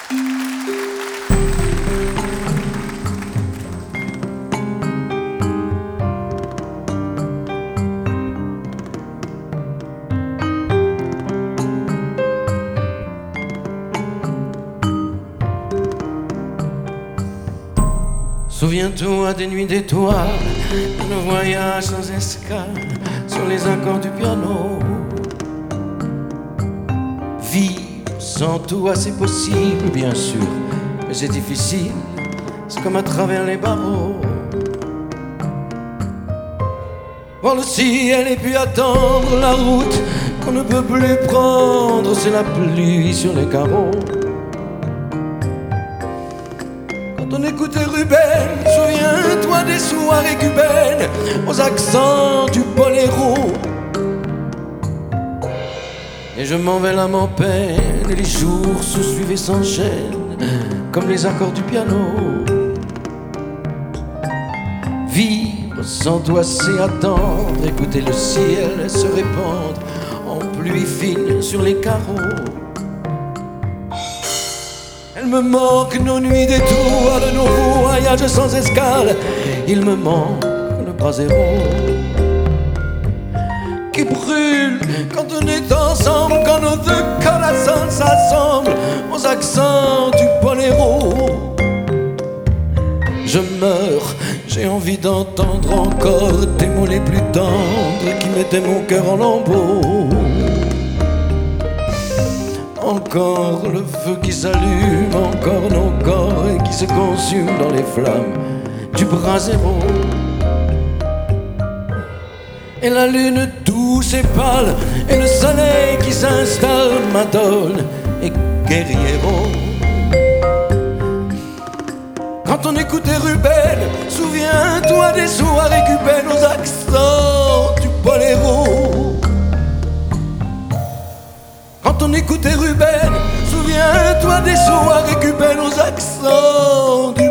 Souviens-toi des nuits d'étoiles, de nos voyages sans escale, sur les accords du piano. Vivre sans toi c'est possible, bien sûr, mais c'est difficile, c'est comme à travers les barreaux. Voir le ciel et puis attendre la route qu'on ne peut plus prendre, c'est la pluie sur les carreaux. Quand on écoutait Ruben, souviens-toi des soirées cubaines, aux accents du boléro. Et je m'en vais l'âme en peine, et les jours se suivent et s'enchaînent, comme les accords du piano. Vivre sans toi c'est attendre, écouter le ciel se répandre en pluie fine sur les carreaux. Il me manque nos nuits d'étoiles, nos voyages sans escale. Il me manque le brasero qui brûle quand on est ensemble, quand nos deux corazones s'assemblent aux accents du boléro. Je meurs, j'ai envie d'entendre encore tes mots les plus tendres qui mettaient mon cœur en lambeaux. Encore le feu qui s'allume, encore nos corps qui se consument dans les flammes du brasero. Et la lune douce et pâle, et le soleil qui s'installe, Madone et Guerriero. Quand on écoutait Ruben, souviens-toi des soirées cubaines aux accents du boléro. Quand on écoutait Ruben, souviens-toi des soirées cubaines aux accents du